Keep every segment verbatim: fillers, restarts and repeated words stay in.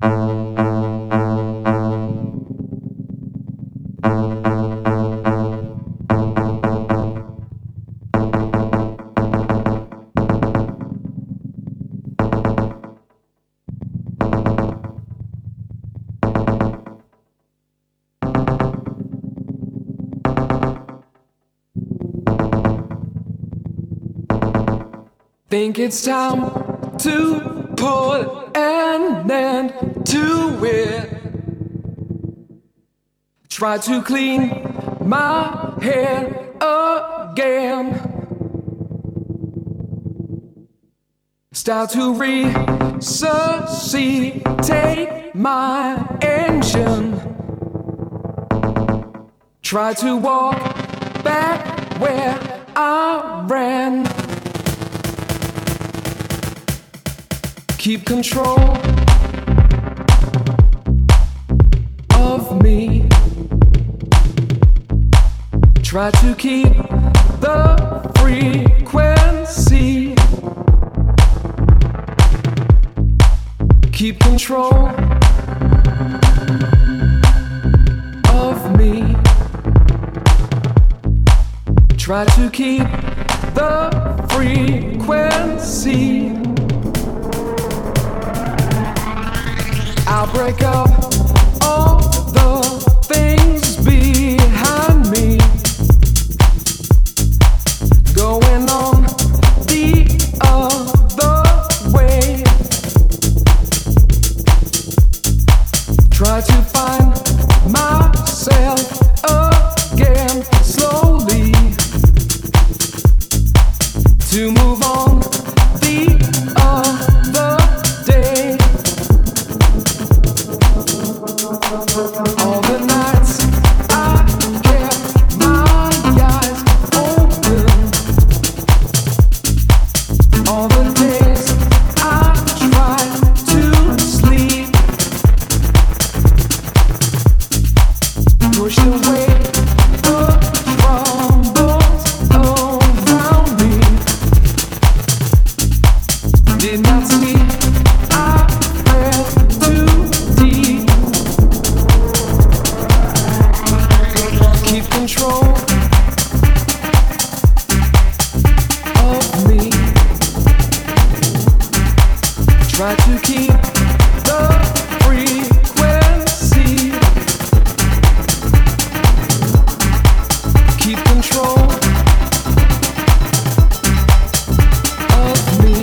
Think it's time to put an end to it. Try to clean my head again. Start to resuscitate my engine. Try to walk back where I ran. Keep control of me. Try to keep the frequency. Keep control of me. Try to keep the frequency. I'll break up all the things behind me. Going on the other way. Try to find myself again slowly. To move on the other day. All the nights I kept my eyes open. All the days I tried to sleep. Pushed away the troubles around me. Did not see I fell too deep. Keep control of me. Try to keep the frequency. Keep control of me.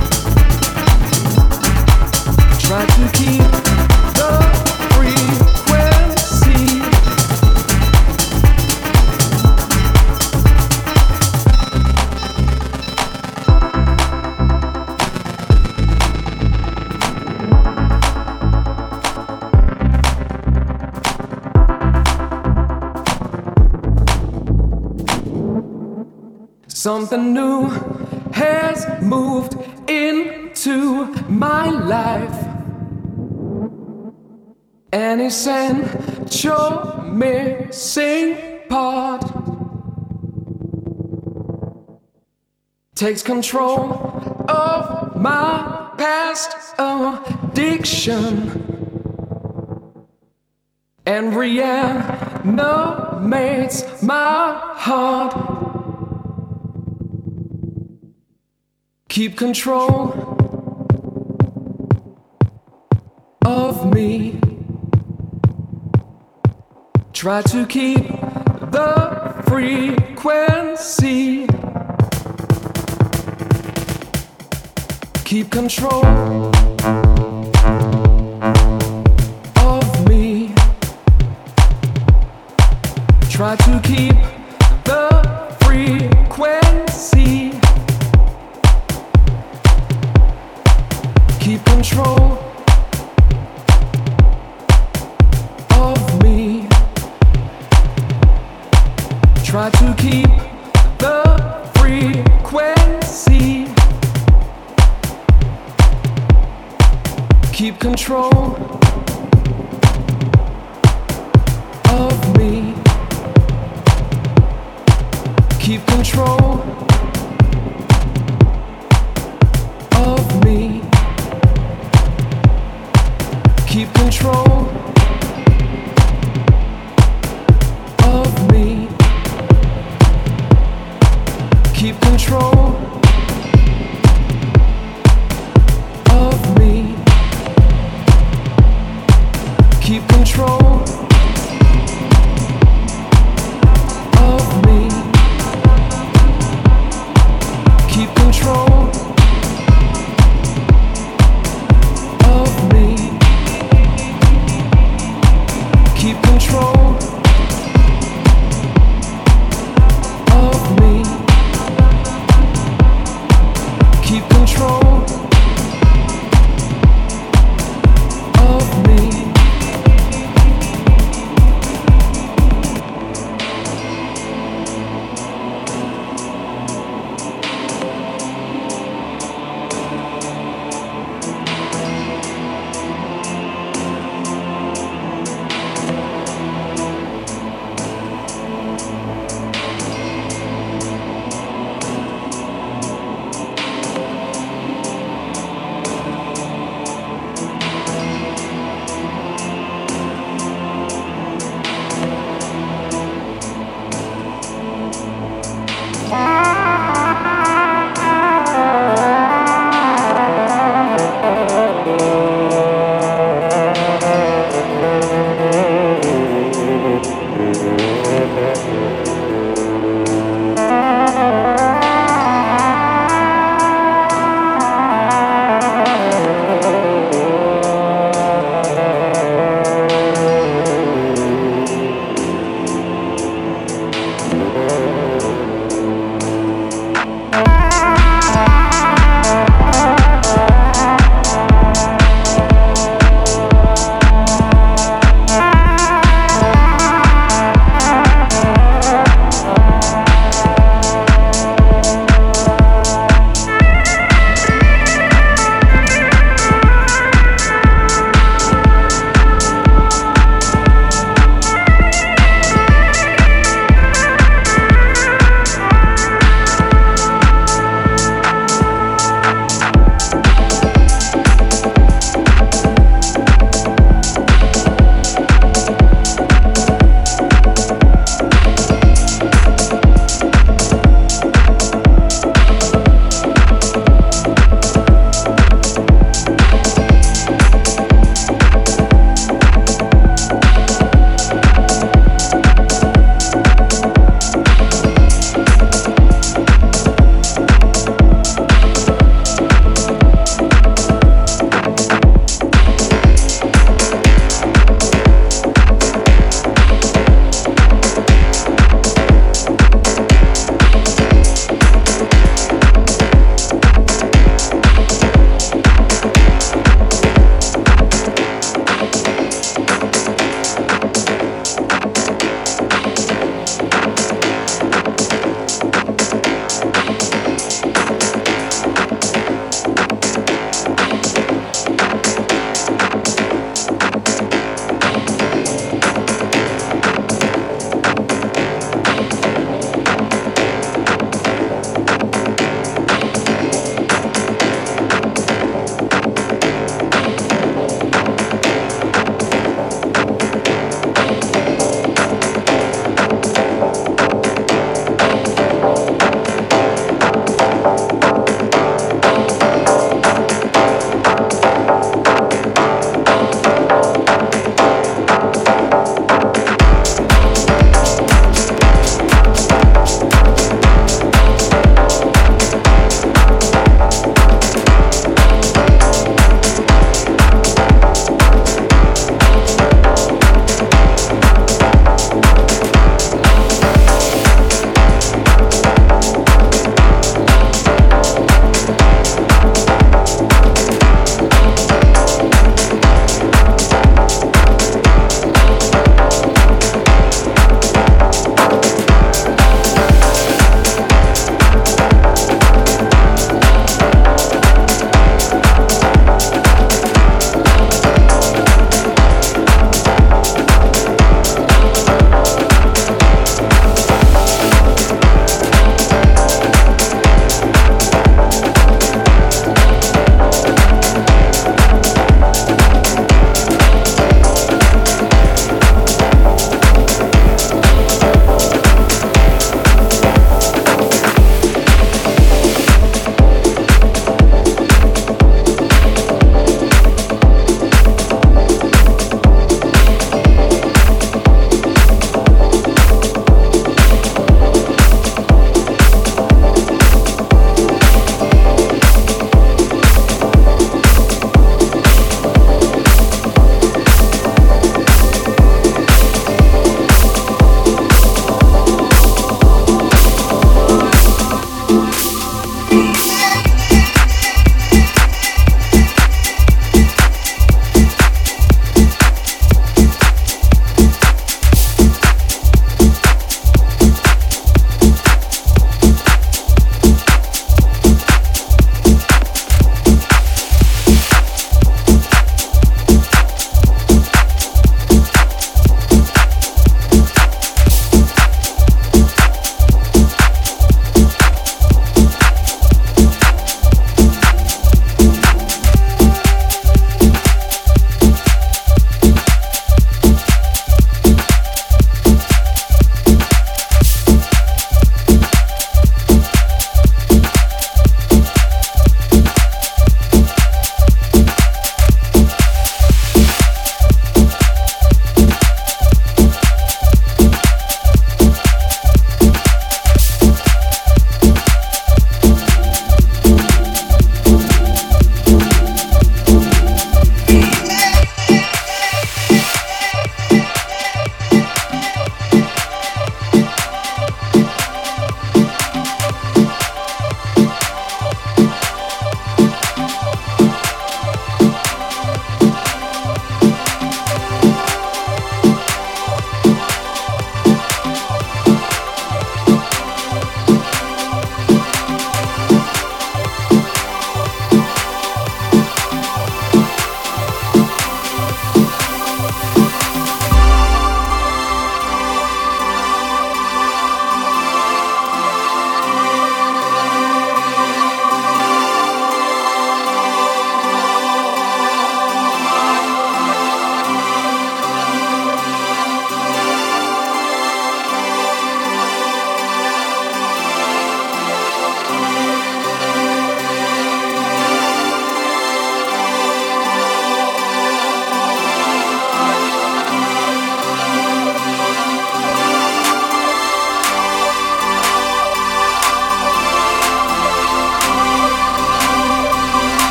Try to keep the frequency. Something new has moved into my life. An essential missing part. Takes control of my past addiction. And reanimates my heart. Keep control of me. Try to keep the frequency. Keep control of me. Try to keep the frequency. Keep control of me. Try to keep the frequency. Keep control of me. Keep control of me. control of me. Keep control of me. Keep control of me. Keep control of me.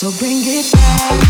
So bring it back.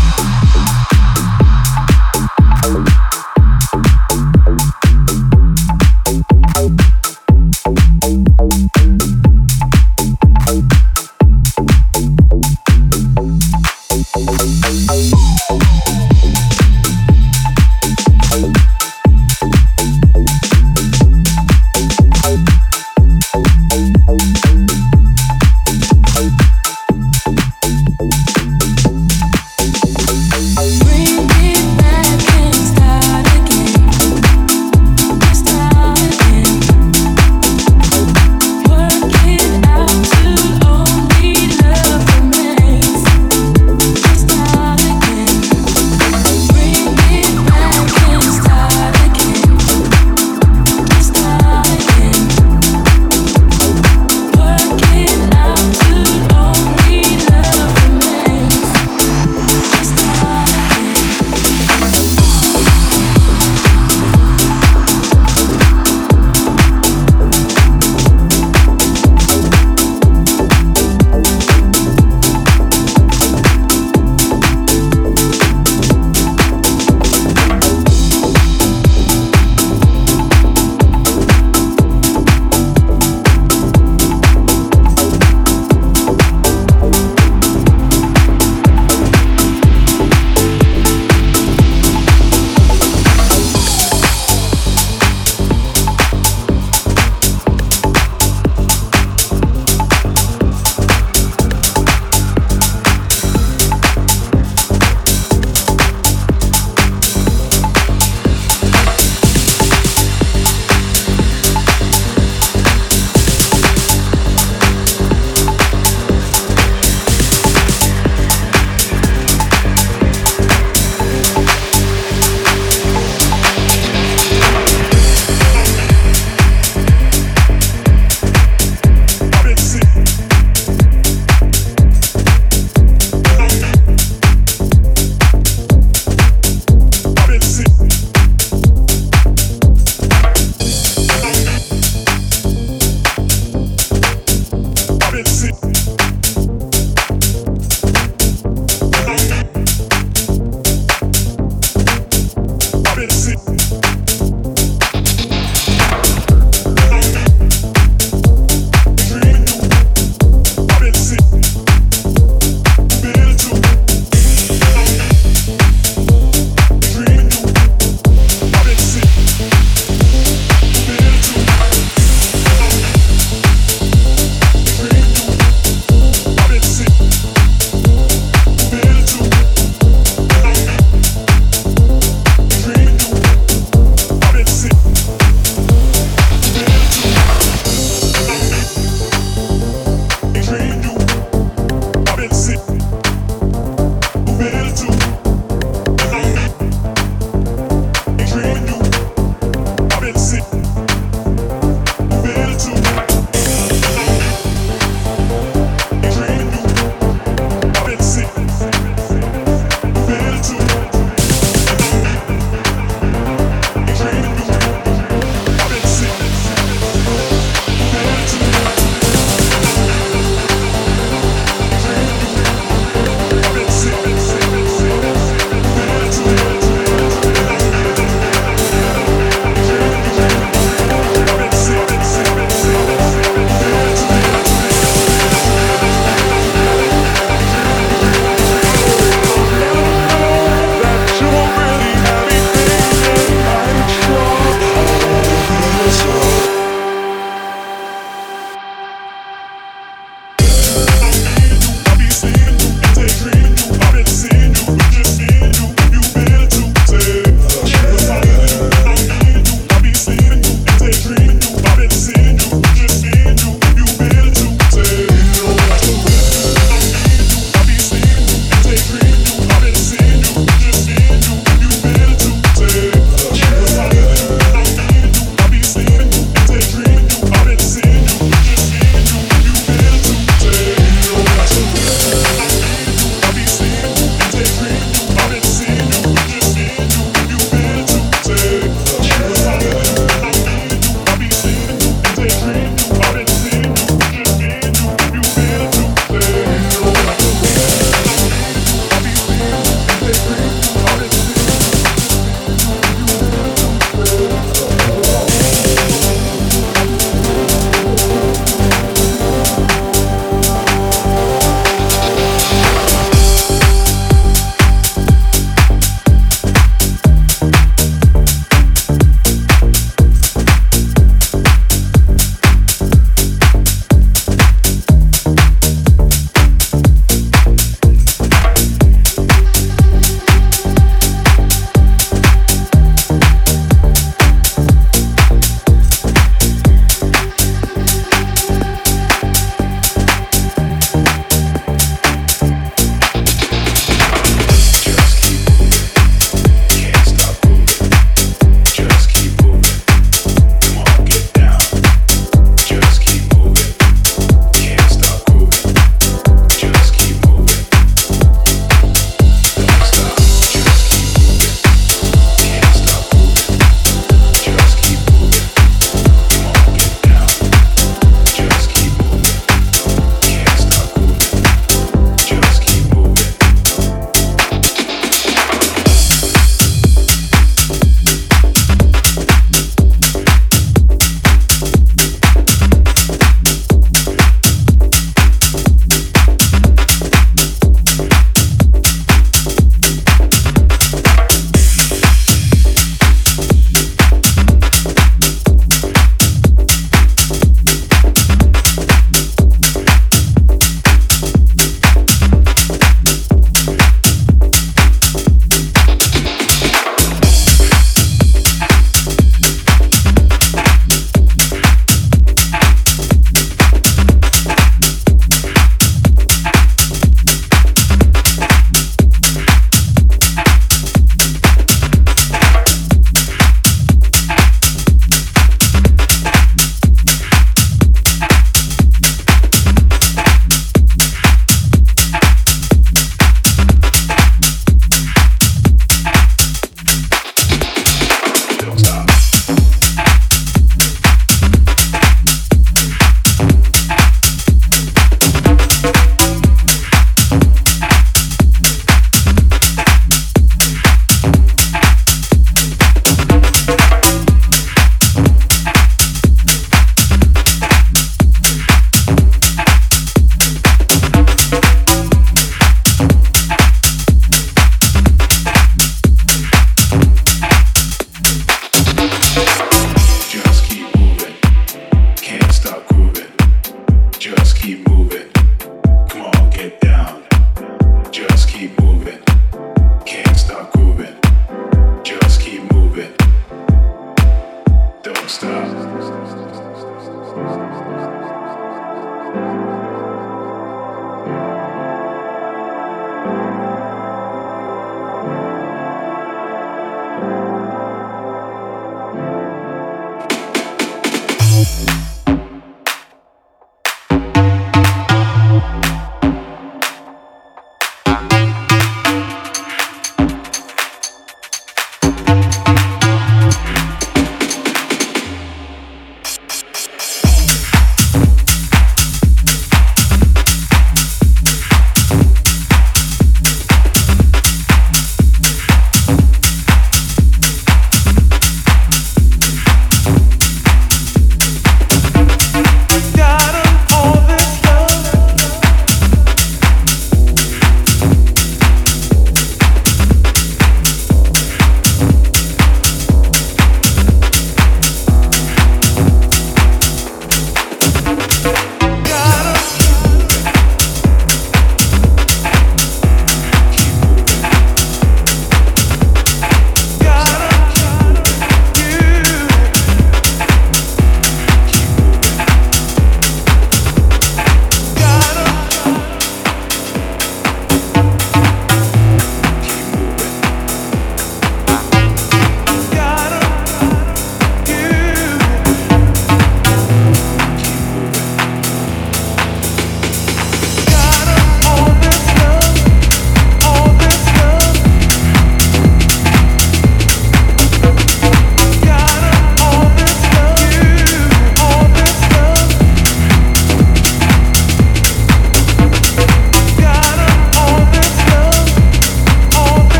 Work it out too long.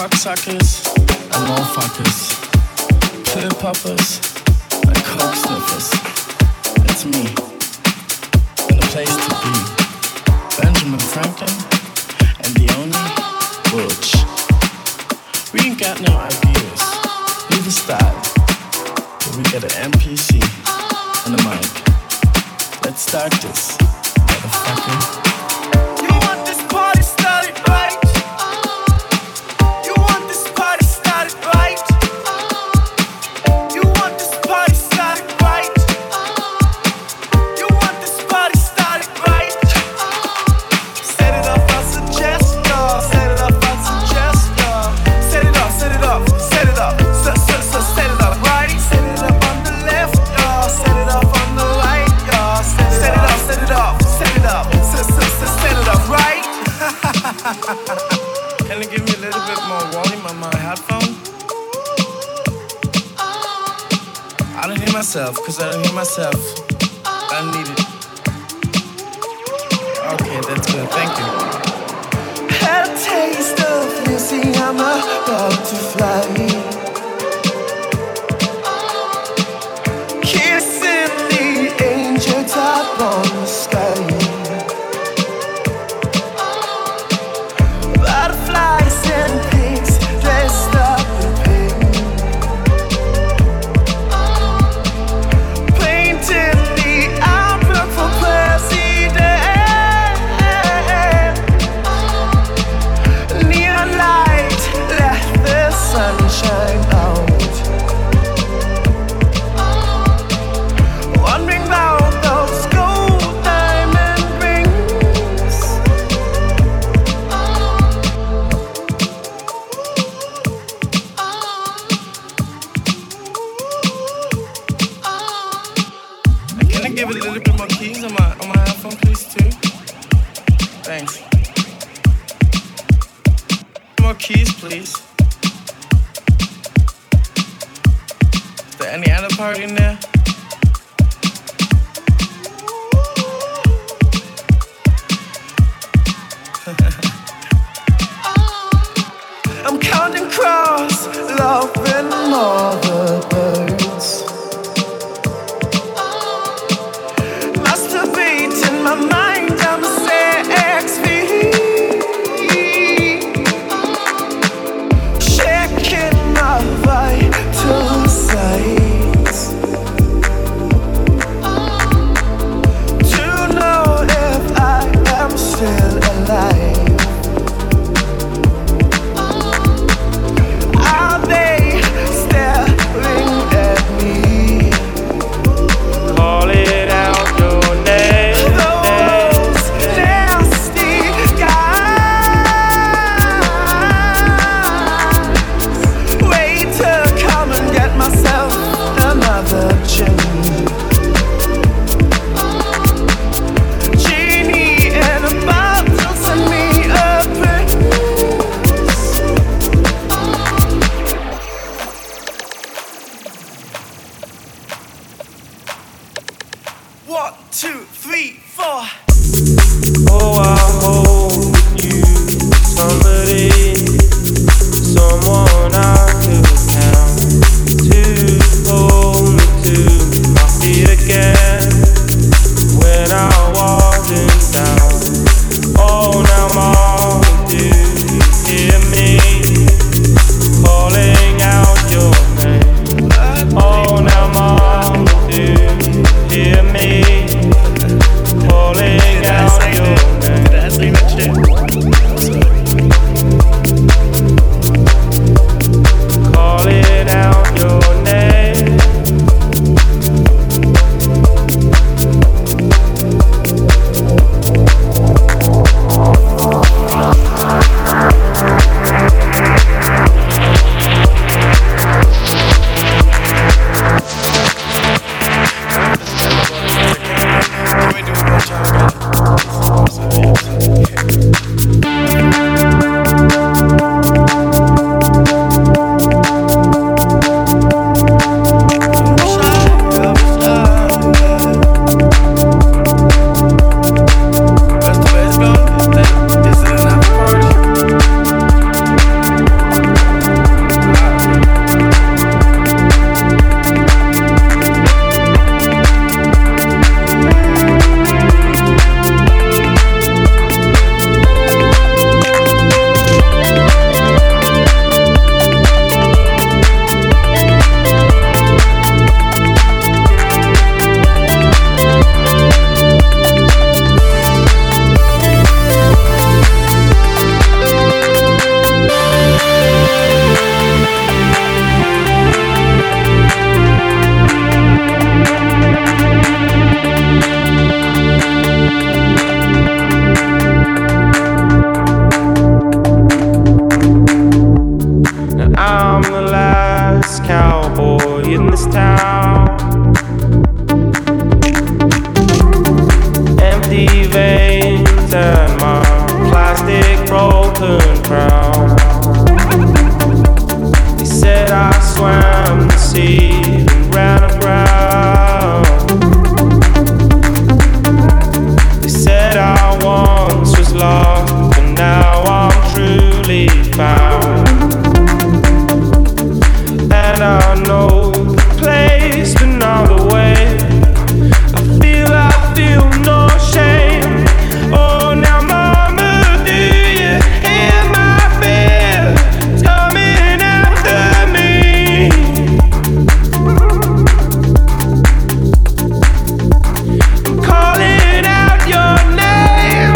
cocksuckers and motherfuckers, pill poppers and coke sniffers. It's me, and the place to be. Benjamin Franklin and the only Butch. We ain't got no ideas, neither style, but we got an M P C and a mic. Let's start this, motherfucker. You want this party started right? You want this party started right? You want this party started right? You want this party started right? Set it up, I suggest, y'all. Set it up, I suggest, y'all. Set it up, set it up, set it up. Set, set, set, set it up right. Set it up on the left, y'all. Set it up on the right, y'all. Set it up, set it up, set it up. Set, set, set, set it up right. Can you give me a little bit more volume on my headphone? I don't hear myself, cause I don't hear myself. I need it. Okay, that's good, thank you. Had a taste of missing, I'm about to fly. Kissing the angel top on the sky. Butterflies and pigs dressed up in pink, painting the outlook for president. Neon light let the sunshine out. Wondering about those gold diamond rings. Can I give it a little bit more keys on my on my headphone, please, too? Thanks. More keys, please. Is there any other part in there? I'm counting crows, loving all the birds. Masturbating my mind, I'm a sex fiend. Checking my vital signs to know if I am still alive. Are they staring at me? Call it out your name. Those nasty guys. Wait to come and get myself another gin. Genie in a bottle, send me a prince. One, two, three, four. Oh, I hope you somebody, someone I could count to hold me to my feet again when I wasn't down. Oh, now mom, do you hear me calling out your name? Oh, now mom, do you hear me calling out your name? veins and my plastic broken crown. They said I swam the sea and ran aground. They said I once was lost, but now I'm truly found. And I know the place, but not the way. I feel, I feel no shame. Oh, now mama, do you hear my fear? It's coming after me. I'm calling out your name.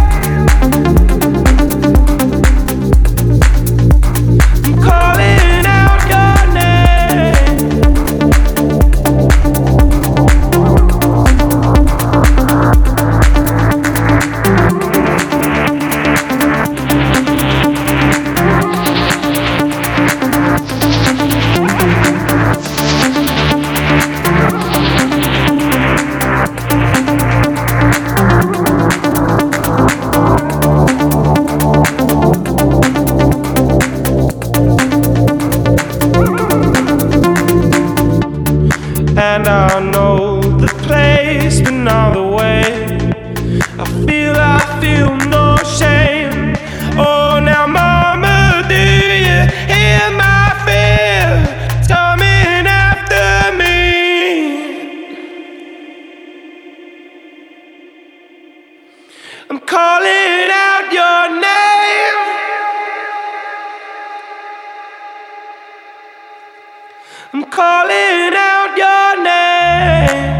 I'm calling out your name. And I know the place, but not the way. I feel, I feel no shame. Oh, now mama, do you hear my fear? It's coming after me. I'm calling out your name. I'm calling out your name.